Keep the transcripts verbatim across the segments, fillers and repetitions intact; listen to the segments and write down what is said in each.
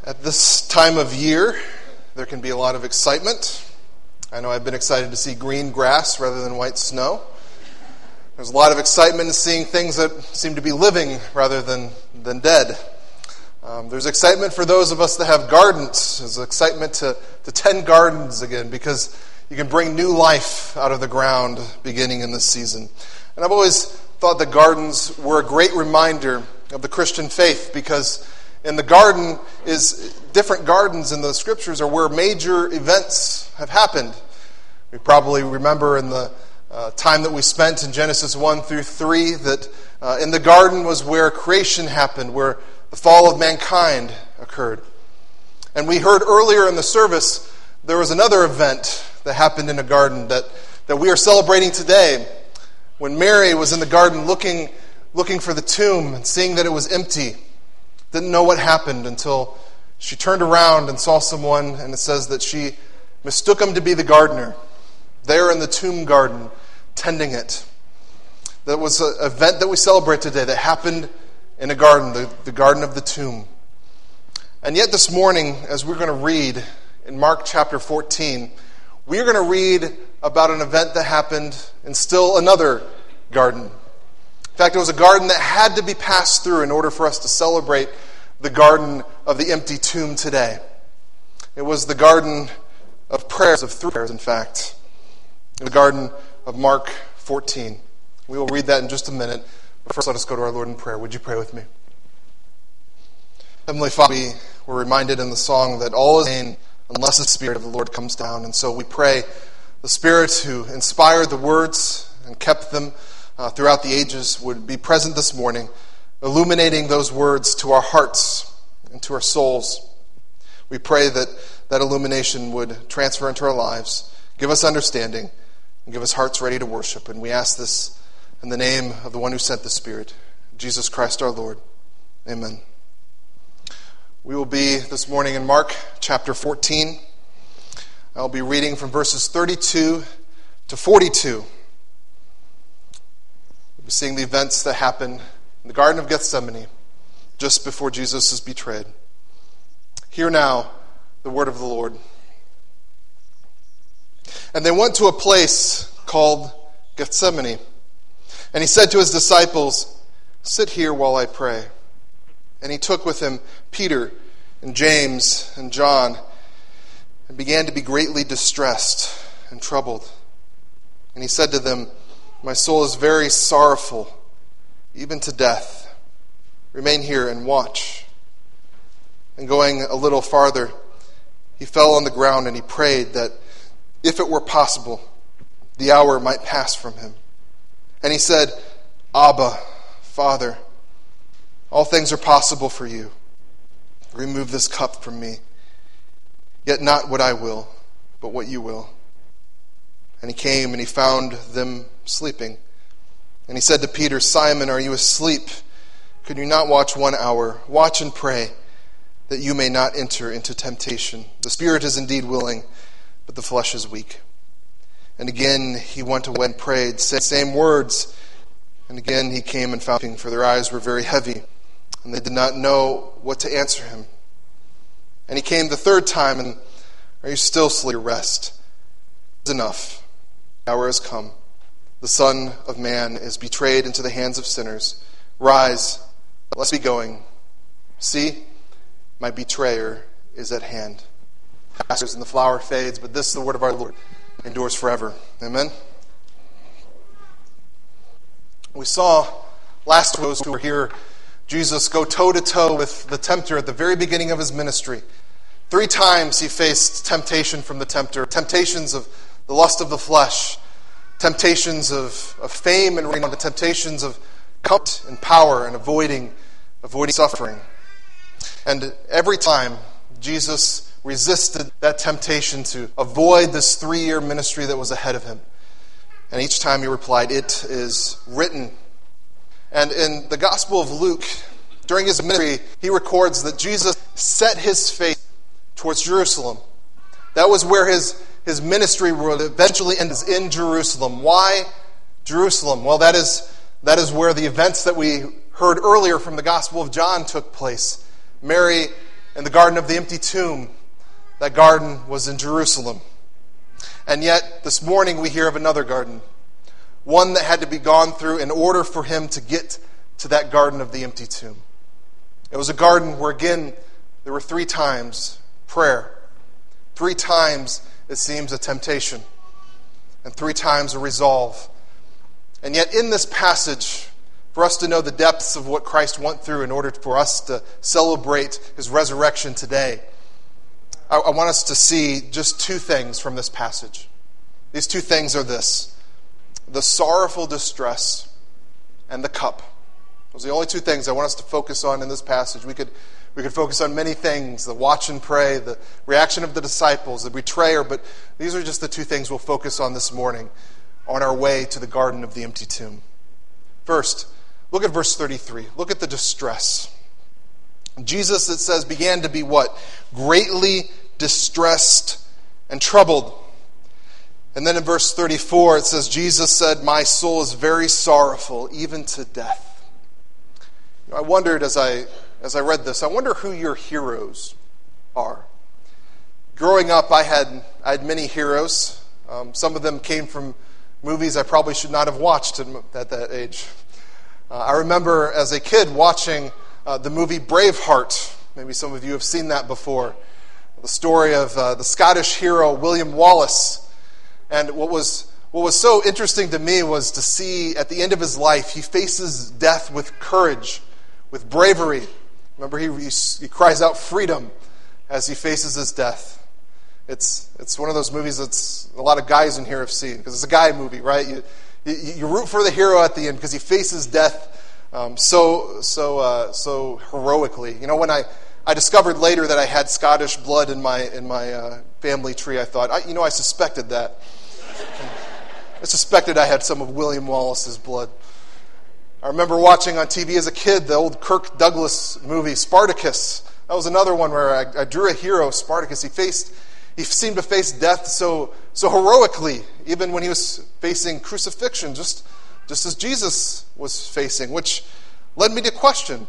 At this time of year, there can be a lot of excitement. I know I've been excited to see green grass rather than white snow. There's a lot of excitement in seeing things that seem to be living rather than, than dead. Um, there's excitement for those of us that have gardens. There's excitement to, to tend gardens again because you can bring new life out of the ground beginning in this season. And I've always thought that gardens were a great reminder of the Christian faith because in the garden is different gardens in the scriptures are where major events have happened. We probably remember in the uh, time that we spent in Genesis one through three that uh, in the garden was where creation happened, where the fall of mankind occurred. And we heard earlier in the service there was another event that happened in a garden that, that we are celebrating today. When Mary was in the garden looking, looking for the tomb and seeing that it was empty. Didn't know what happened until she turned around and saw someone, and it says that she mistook him to be the gardener, there in the tomb garden, tending it. That was an event that we celebrate today that happened in a garden, the, the garden of the tomb. And yet this morning, as we're going to read in Mark chapter fourteen, we're going to read about an event that happened in still another garden. In fact, it was a garden that had to be passed through in order for us to celebrate the garden of the empty tomb today. It was the garden of prayers, of three prayers, in fact. The garden of Mark fourteen. We will read that in just a minute. But first, let us go to our Lord in prayer. Would you pray with me? Heavenly Father, we were reminded in the song that all is vain unless the Spirit of the Lord comes down. And so we pray the Spirit who inspired the words and kept them Uh, throughout the ages would be present this morning, illuminating those words to our hearts and to our souls. We pray that that illumination would transfer into our lives, give us understanding, and give us hearts ready to worship. And we ask this in the name of the one who sent the Spirit, Jesus Christ our Lord. Amen. We will be this morning in Mark chapter fourteen. I'll be reading from verses thirty-two to forty-two. We're seeing the events that happen in the Garden of Gethsemane just before Jesus is betrayed. Hear now the word of the Lord. And they went to a place called Gethsemane. And he said to his disciples, "Sit here while I pray." And he took with him Peter and James and John and began to be greatly distressed and troubled. And he said to them, "My soul is very sorrowful, even to death. Remain here and watch." And going a little farther, he fell on the ground and he prayed that if it were possible, the hour might pass from him. And he said, "Abba, Father, all things are possible for you. Remove this cup from me. Yet not what I will, but what you will." And he came and he found them sleeping. And he said to Peter, "Simon, are you asleep? Could you not watch one hour? Watch and pray, that you may not enter into temptation. The spirit is indeed willing, but the flesh is weak." And again he went away and prayed, said the same words. And again he came and found them, for their eyes were very heavy, and they did not know what to answer him. And he came the third time, and "Are you still asleep? Rest. It is enough. The hour has come. The Son of Man is betrayed into the hands of sinners. Rise, let's be going. See, my betrayer is at hand." And the flower fades, but this is the word of our Lord, endures forever. Amen. We saw last week, who were here, Jesus go toe-to-toe with the tempter at the very beginning of his ministry. Three times he faced temptation from the tempter, temptations of the lust of the flesh, temptations of, of fame and renown, the temptations of comfort and power and avoiding, avoiding suffering. And every time Jesus resisted that temptation to avoid this three-year ministry that was ahead of him. And each time he replied, "It is written." And in the Gospel of Luke, during his ministry, he records that Jesus set his face towards Jerusalem. That was where his, his ministry would eventually end, in Jerusalem. Why Jerusalem? Well, that is, that is where the events that we heard earlier from the Gospel of John took place. Mary in the garden of the empty tomb. That garden was in Jerusalem. And yet, this morning we hear of another garden. One that had to be gone through in order for him to get to that garden of the empty tomb. It was a garden where, again, there were three times prayer. Three times, it seems, a temptation. And three times a resolve. And yet, in this passage, for us to know the depths of what Christ went through in order for us to celebrate his resurrection today, I, I want us to see just two things from this passage. These two things are this: the sorrowful distress and the cup. Those are the only two things I want us to focus on in this passage. We could we could focus on many things: the watch and pray, the reaction of the disciples, the betrayer, but these are just the two things we'll focus on this morning on our way to the garden of the empty tomb. First, look at verse thirty-three. Look at the distress. Jesus, it says, began to be what? Greatly distressed and troubled. And then in verse thirty-four, it says, Jesus said, "My soul is very sorrowful, even to death." You know, I wondered as I as I read this, I wonder who your heroes are. Growing up, I had I had many heroes. Um, some of them came from movies I probably should not have watched at that age. Uh, I remember as a kid watching uh, the movie Braveheart. Maybe some of you have seen that before. The story of uh, the Scottish hero William Wallace. And what was what was so interesting to me was to see at the end of his life, he faces death with courage, with bravery. Remember, he, he, he cries out freedom as he faces his death. It's it's one of those movies that's a lot of guys in here have seen, because it's a guy movie, right? You, you, you root for the hero at the end because he faces death um, so so uh, so heroically. You know, when I, I discovered later that I had Scottish blood in my in my uh, family tree, I thought, I, you know, I suspected that. I suspected I had some of William Wallace's blood. I remember watching on T V as a kid the old Kirk Douglas movie Spartacus. That was another one where I, I drew a hero, Spartacus. He faced. He seemed to face death so so heroically, even when he was facing crucifixion, just, just as Jesus was facing, which led me to question.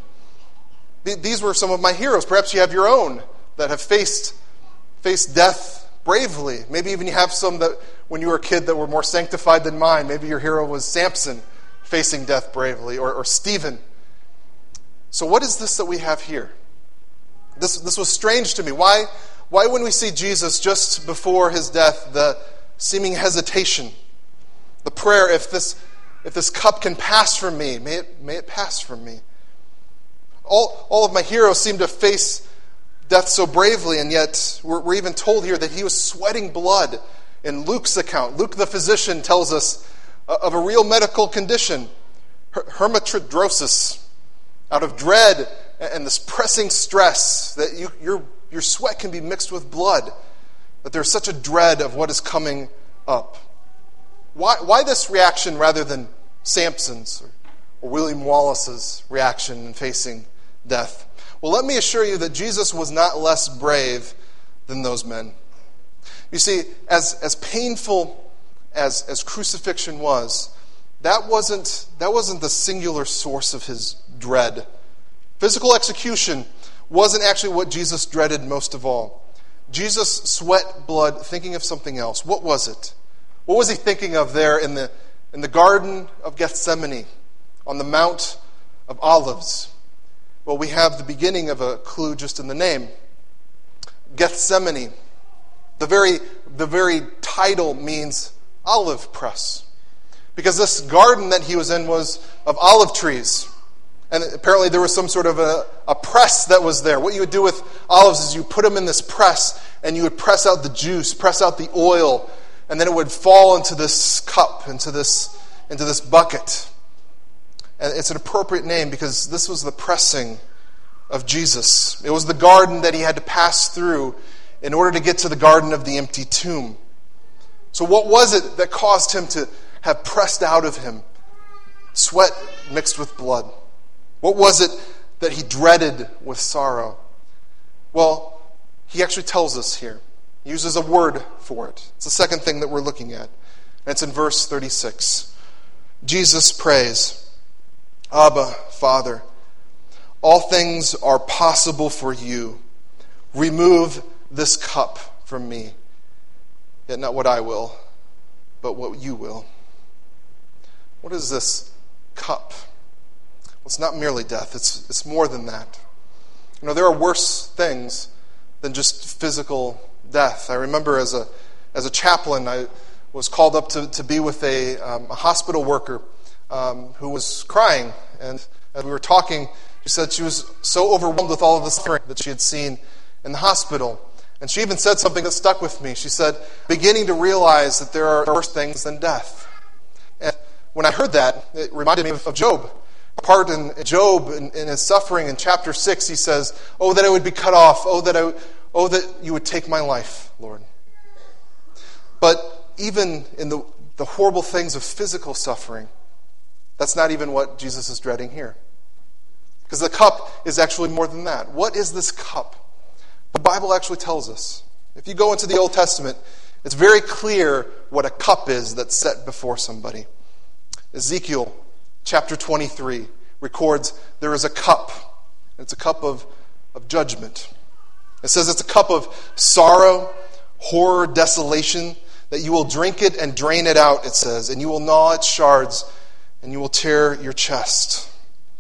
These were some of my heroes. Perhaps you have your own that have faced faced death bravely. Maybe even you have some that, when you were a kid, that were more sanctified than mine. Maybe your hero was Samson, facing death bravely, or, or Stephen. So what is this that we have here? This, this was strange to me. Why... Why, when we see Jesus just before his death, the seeming hesitation, the prayer, if this if this cup can pass from me, may it may it pass from me. All, all of my heroes seem to face death so bravely, and yet we're, we're even told here that he was sweating blood in Luke's account. Luke, the physician, tells us of a real medical condition, hematidrosis, out of dread and this pressing stress that you, you're Your sweat can be mixed with blood, that there's such a dread of what is coming up. Why, why this reaction rather than Samson's or, or William Wallace's reaction in facing death? Well, let me assure you that Jesus was not less brave than those men. You see, as, as painful as, as crucifixion was, that wasn't, that wasn't the singular source of his dread. Physical execution wasn't actually what Jesus dreaded most of all. Jesus sweat blood thinking of something else. What was it? What was he thinking of there in the, in the Garden of Gethsemane, on the Mount of Olives? Well, we have the beginning of a clue just in the name. Gethsemane. The very, the very title means olive press. Because this garden that he was in was of olive trees. And apparently there was some sort of a, a press that was there. What you would do with olives is you put them in this press, and you would press out the juice, press out the oil, and then it would fall into this cup, into this, into this bucket. And it's an appropriate name because this was the pressing of Jesus. It was the garden that he had to pass through in order to get to the garden of the empty tomb. So what was it that caused him to have pressed out of him sweat mixed with blood? What was it that he dreaded with sorrow? Well, he actually tells us here. He uses a word for it. It's the second thing that we're looking at. And it's in verse thirty-six. Jesus prays, "Abba, Father, all things are possible for you. remove this cup from me. Yet not what I will, but what you will. What is this cup? Well, it's not merely death. It's, it's more than that. You know, there are worse things than just physical death. I remember as a as a chaplain, I was called up to, to be with a, um, a hospital worker um, who was crying. And as we were talking, she said she was so overwhelmed with all of the suffering that she had seen in the hospital. And she even said something that stuck with me. She said, beginning to realize that there are worse things than death. And when I heard that, it reminded me of Job. Part in Job, in, in his suffering, in chapter six, he says, "Oh, that I would be cut off. Oh, that I, oh, that you would take my life, Lord." But even in the, the horrible things of physical suffering, that's not even what Jesus is dreading here. Because the cup is actually more than that. What is this cup? The Bible actually tells us. If you go into the Old Testament, it's very clear what a cup is that's set before somebody. Ezekiel chapter twenty-three records there is a cup. It's a cup of, of judgment. It says it's a cup of sorrow, horror, desolation, that you will drink it and drain it out, it says, and you will gnaw its shards, and you will tear your chest.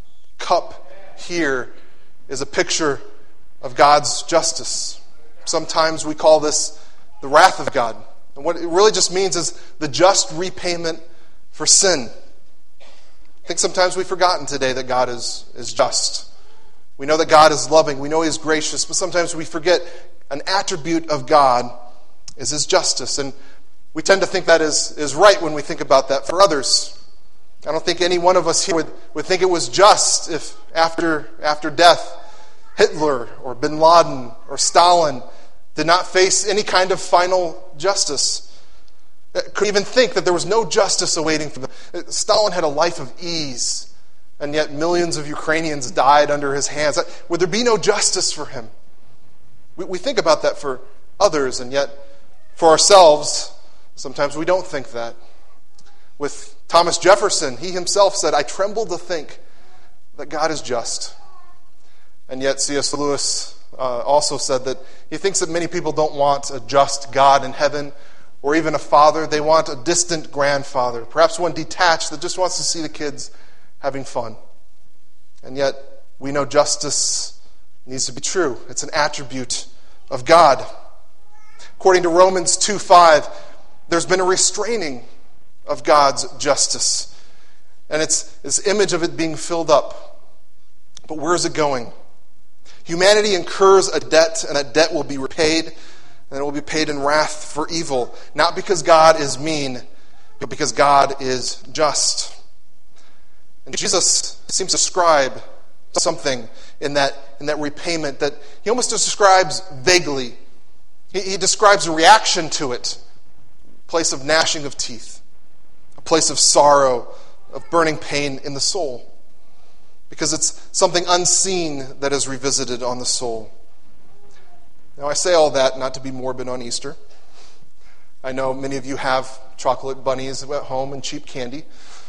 Cup here is a picture of God's justice. Sometimes we call this the wrath of God. And what it really just means is the just repayment for sin. I think sometimes we've forgotten today that God is, is just. We know that God is loving. We know He is gracious. But sometimes we forget an attribute of God is His justice. And we tend to think that is, is right when we think about that for others. I don't think any one of us here would, would think it was just if after, after death, Hitler or bin Laden or Stalin did not face any kind of final justice. Could even think that there was no justice awaiting for them. Stalin had a life of ease, and yet millions of Ukrainians died under his hands. Would there be no justice for him? We, we think about that for others, and yet for ourselves, sometimes we don't think that. With Thomas Jefferson, he himself said, "I tremble to think that God is just." And yet C S Lewis uh, also said that he thinks that many people don't want a just God in heaven or even a father. They want a distant grandfather, perhaps one detached that just wants to see the kids having fun. And yet we know justice needs to be true. It's an attribute of God. According to Romans two five, there's been a restraining of God's justice. And it's this image of it being filled up. But where is it going? Humanity incurs a debt, and that debt will be repaid, and it will be paid in wrath for evil. Not because God is mean, but because God is just. And Jesus seems to describe something in that, in that repayment that he almost describes vaguely. He, he describes a reaction to it. A place of gnashing of teeth. A place of sorrow, of burning pain in the soul. Because it's something unseen that is revisited on the soul. Now, I say all that not to be morbid on Easter. I know many of you have chocolate bunnies at home and cheap candy.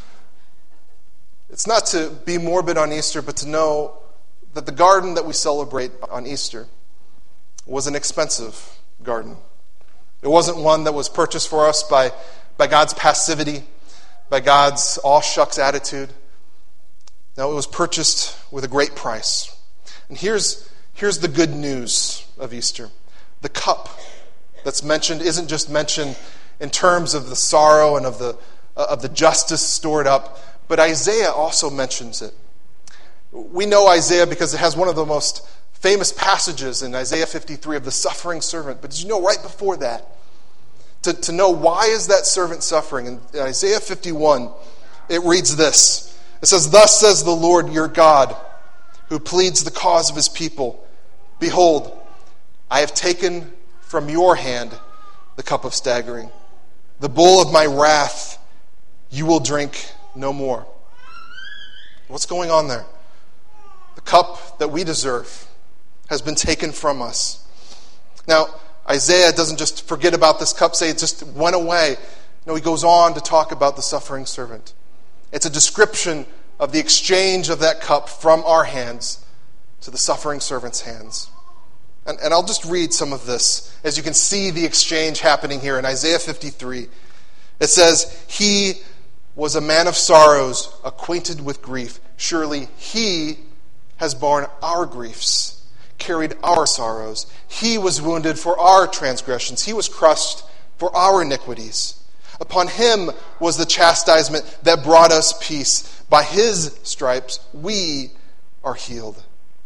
It's not to be morbid on Easter, but to know that the garden that we celebrate on Easter was an expensive garden. It wasn't one that was purchased for us by, by God's passivity, by God's all-shucks attitude. No, it was purchased with a great price. And here's, here's the good news of Easter. The cup that's mentioned isn't just mentioned in terms of the sorrow and of the, uh, of the justice stored up, but Isaiah also mentions it. We know Isaiah because it has one of the most famous passages in Isaiah fifty-three of the suffering servant. But did you know right before that, to, to know why is that servant suffering? In Isaiah fifty-one, it reads this. It says, "Thus says the Lord your God, who pleads the cause of his people. Behold, I have taken from your hand the cup of staggering. The bowl of my wrath you will drink no more." What's going on there? The cup that we deserve has been taken from us. Now, Isaiah doesn't just forget about this cup, say it just went away. No, he goes on to talk about the suffering servant. It's a description of the exchange of that cup from our hands to the suffering servant's hands. And, and I'll just read some of this as you can see the exchange happening here in Isaiah fifty-three. It says, he was a man of sorrows, acquainted with grief. Surely he has borne our griefs, carried our sorrows. He was wounded for our transgressions. He was crushed for our iniquities. Upon him was the chastisement that brought us peace. By his stripes we are healed.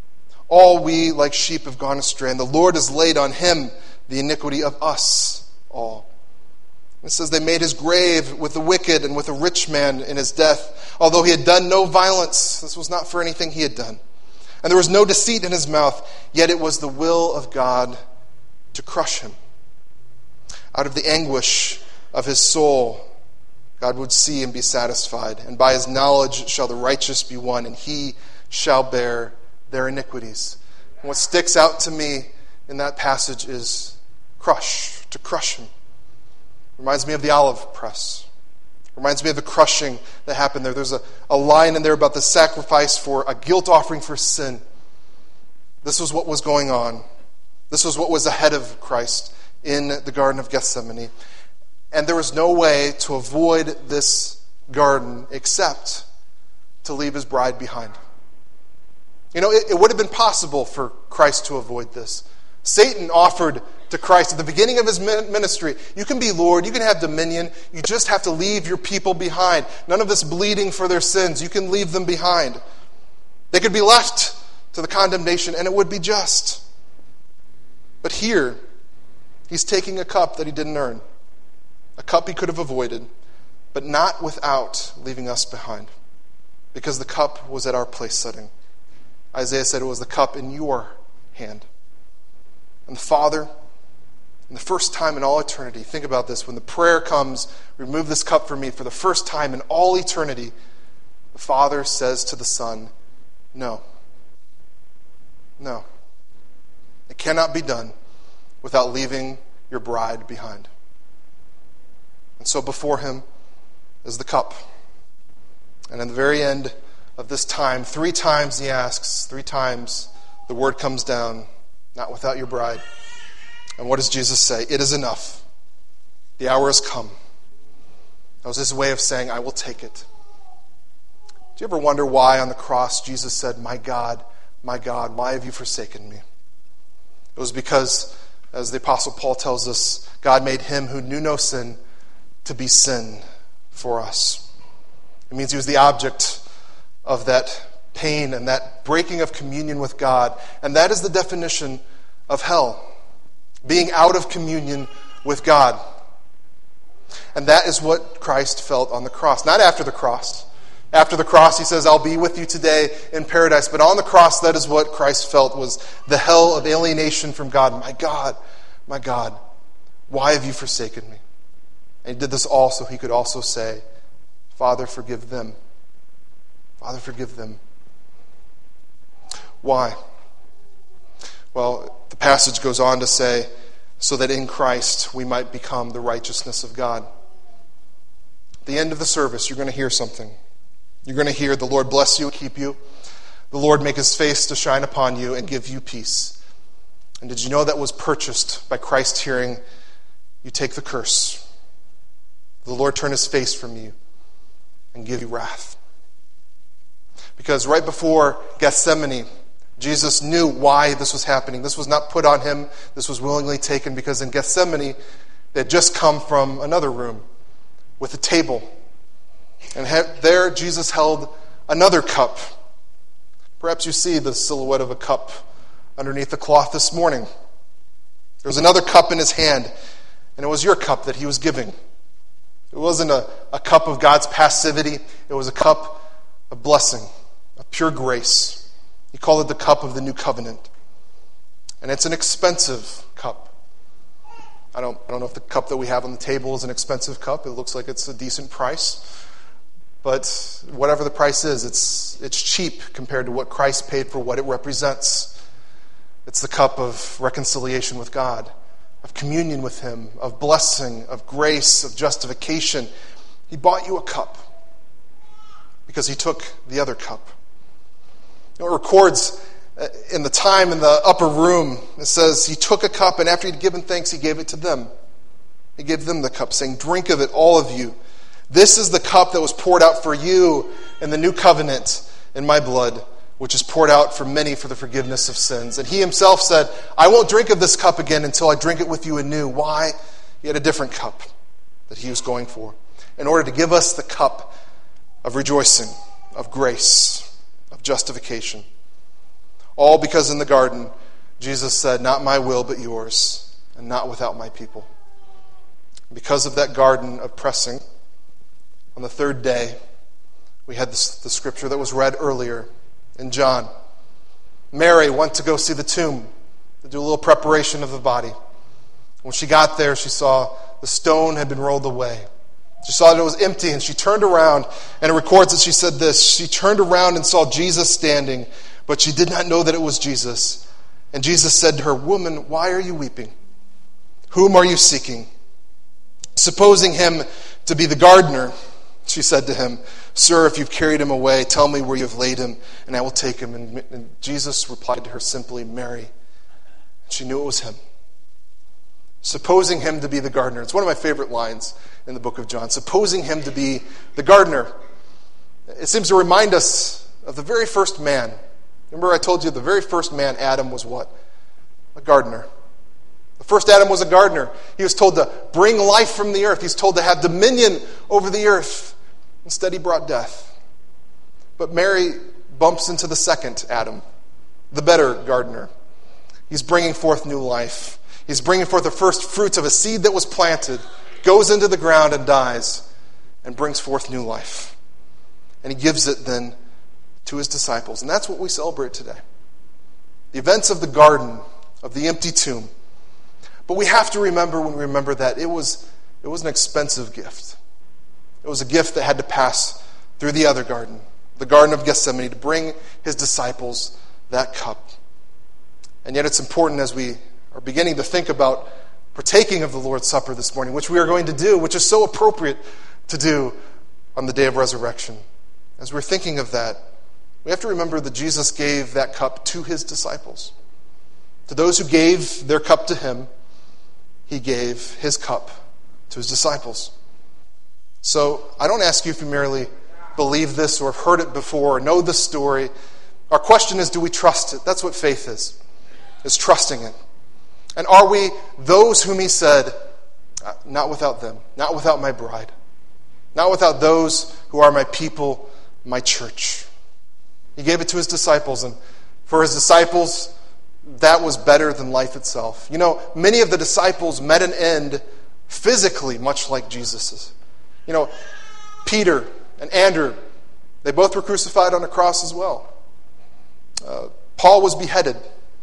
All we like sheep have gone astray, and the Lord has laid on him the iniquity of us all. It says they made his grave with the wicked and with a rich man in his death, although he had done no violence. This was not for anything he had done. And there was no deceit in his mouth, yet it was the will of God to crush him. Out of the anguish of his soul, God would see and be satisfied. And by his knowledge shall the righteous be won, and he shall bear their iniquities. And what sticks out to me in that passage is crush, to crush him. Reminds me of the olive press. Reminds me of the crushing that happened there. There's a, a line in there about the sacrifice for a guilt offering for sin. This was what was going on. This was what was ahead of Christ in the Garden of Gethsemane. And there was no way to avoid this garden except to leave his bride behind. You know, it, it would have been possible for Christ to avoid this. Satan offered to Christ at the beginning of his ministry, you can be Lord, you can have dominion, you just have to leave your people behind. None of this bleeding for their sins, you can leave them behind. They could be left to the condemnation and it would be just. But here, he's taking a cup that he didn't earn, a cup he could have avoided, but not without leaving us behind, because the cup was at our place setting. Isaiah said it was the cup in your hand. And the Father, in the first time in all eternity, think about this, when the prayer comes, remove this cup from me, for the first time in all eternity, the Father says to the Son, no. No. It cannot be done without leaving your bride behind. And so before him is the cup. And in the very end of this time, three times he asks, three times the word comes down, not without your bride. And what does Jesus say? It is enough. The hour has come. That was his way of saying, I will take it. Do you ever wonder why on the cross Jesus said, my God, my God, why have you forsaken me? It was because, as the Apostle Paul tells us, God made him who knew no sin to be sin for us. It means he was the object of that pain and that breaking of communion with God. And that is the definition of hell. Being out of communion with God. And that is what Christ felt on the cross. Not after the cross. After the cross, he says, I'll be with you today in paradise. But on the cross, that is what Christ felt, was the hell of alienation from God. My God, my God, why have you forsaken me? And he did this all so he could also say, Father, forgive them. Father, forgive them. Why? Well, the passage goes on to say, so that in Christ we might become the righteousness of God. At the end of the service, you're going to hear something. You're going to hear, the Lord bless you, keep you. The Lord make his face to shine upon you and give you peace. And did you know that was purchased by Christ hearing, you take the curse. The Lord turn his face from you and give you wrath. Because right before Gethsemane, Jesus knew why this was happening. This was not put on him. This was willingly taken because in Gethsemane, they had just come from another room with a table. And there Jesus held another cup. Perhaps you see the silhouette of a cup underneath the cloth this morning. There was another cup in his hand, and it was your cup that he was giving. It wasn't a, a cup of God's passivity. It was a cup of blessing, of pure grace. He called it the cup of the new covenant. And it's an expensive cup. I don't, I don't know if the cup that we have on the table is an expensive cup. It looks like it's a decent price. But whatever the price is, it's it's cheap compared to what Christ paid for what it represents. It's the cup of reconciliation with God, of communion with him, of blessing, of grace, of justification. He bought you a cup because he took the other cup. It records in the time in the upper room, it says he took a cup, and after he'd given thanks, he gave it to them. He gave them the cup, saying, "Drink of it, all of you. This is the cup that was poured out for you in the new covenant in my blood, which is poured out for many for the forgiveness of sins." And he himself said, "I won't drink of this cup again until I drink it with you anew." Why? He had a different cup that he was going for, in order to give us the cup of rejoicing, of grace, of justification. All because in the garden, Jesus said, "Not my will, but yours, and not without my people." Because of that garden of pressing, on the third day, we had this, the scripture that was read earlier in John. Mary went to go see the tomb, to do a little preparation of the body. When she got there, she saw the stone had been rolled away. She saw that it was empty, and she turned around, and it records that she said this: she turned around and saw Jesus standing, but she did not know that it was Jesus. And Jesus said to her, "Woman, why are you weeping? Whom are you seeking?" Supposing him to be the gardener, she said to him, "Sir, if you've carried him away, tell me where you have laid him, and I will take him." And, and Jesus replied to her simply, "Mary." She knew it was him. Supposing him to be the gardener. It's one of my favorite lines in the book of John. Supposing him to be the gardener. It seems to remind us of the very first man. Remember I told you the very first man, Adam, was what? A gardener. The first Adam was a gardener. He was told to bring life from the earth. He's told to have dominion over the earth. Instead, he brought death. But Mary bumps into the second Adam, the better gardener. He's bringing forth new life. He's bringing forth the first fruits of a seed that was planted, goes into the ground and dies, and brings forth new life. And he gives it then to his disciples. And that's what we celebrate today. The events of the garden, of the empty tomb. But we have to remember when we remember that it was, it was an expensive gift. It was a gift that had to pass through the other garden, the Garden of Gethsemane, to bring his disciples that cup. And yet it's important as we are beginning to think about partaking of the Lord's Supper this morning, which we are going to do, which is so appropriate to do on the day of resurrection. As we're thinking of that, we have to remember that Jesus gave that cup to his disciples. To those who gave their cup to him, he gave his cup to his disciples. So I don't ask you if you merely believe this or have heard it before or know the story. Our question is, do we trust it? That's what faith is, is trusting it. And are we those whom he said, not without them, not without my bride, not without those who are my people, my church. He gave it to his disciples, and for his disciples, that was better than life itself. You know, many of the disciples met an end physically, much like Jesus's. You know, Peter and Andrew, they both were crucified on a cross as well. Uh, Paul was beheaded.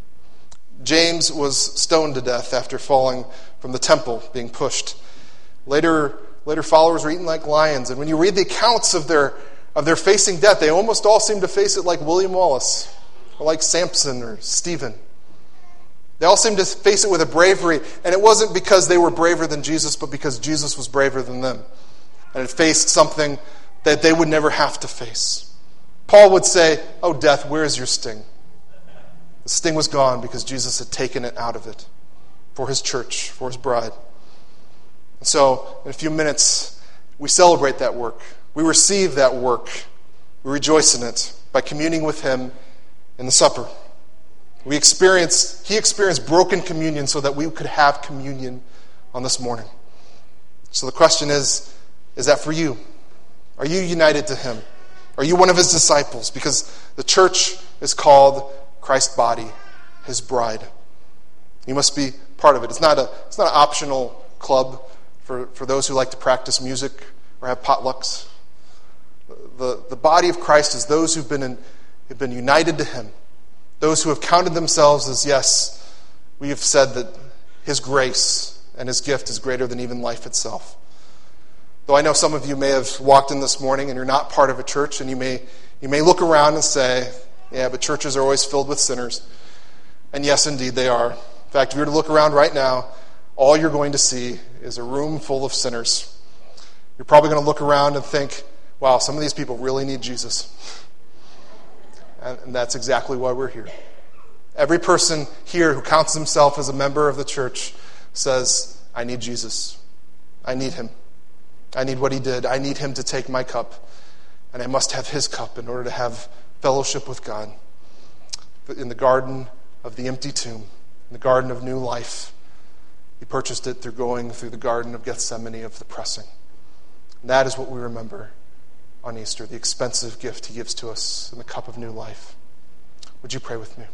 James was stoned to death after falling from the temple, being pushed. Later, later followers were eaten like lions. And when you read the accounts of their of their facing death, they almost all seem to face it like William Wallace, or like Samson or Stephen. They all seemed to face it with a bravery, and it wasn't because they were braver than Jesus, but because Jesus was braver than them, and had faced something that they would never have to face. Paul would say, "Oh, death, where is your sting?" The sting was gone because Jesus had taken it out of it for his church, for his bride. And so, in a few minutes, we celebrate that work. We receive that work. We rejoice in it by communing with him in the supper. We experience, he experienced broken communion so that we could have communion on this morning. So the question is, is that for you? Are you united to him? Are you one of his disciples? Because the church is called Christ's body, his bride. You must be part of it. It's not a it's not an optional club for, for those who like to practice music or have potlucks. The, the body of Christ is those who've been in, have been united to him. Those who have counted themselves as, yes, we have said that his grace and his gift is greater than even life itself. Though I know some of you may have walked in this morning and you're not part of a church, and you may you may look around and say, yeah, but churches are always filled with sinners. And yes, indeed, they are. In fact, if you were to look around right now, all you're going to see is a room full of sinners. You're probably going to look around and think, wow, some of these people really need Jesus. And that's exactly why we're here. Every person here who counts himself as a member of the church says, I need Jesus. I need him. I need what he did. I need him to take my cup. And I must have his cup in order to have fellowship with God. In the garden of the empty tomb, in the garden of new life, he purchased it through going through the garden of Gethsemane of the pressing. And that is what we remember on Easter, the expensive gift he gives to us in the cup of new life. Would you pray with me?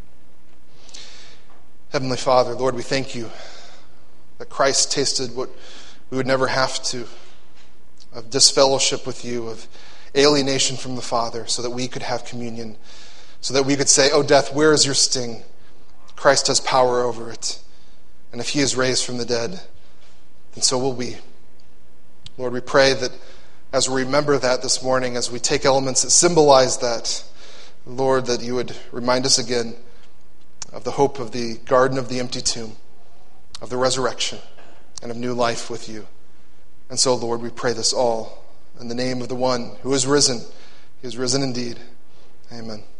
Heavenly Father, Lord, we thank you that Christ tasted what we would never have to, of disfellowship with you, of alienation from the Father, so that we could have communion, so that we could say, oh, death, where is your sting? Christ has power over it. And if he is raised from the dead, then so will we. Lord, we pray that as we remember that this morning, as we take elements that symbolize that, Lord, that you would remind us again of the hope of the garden of the empty tomb, of the resurrection, and of new life with you. And so, Lord, we pray this all in the name of the one who is risen. He is risen indeed. Amen.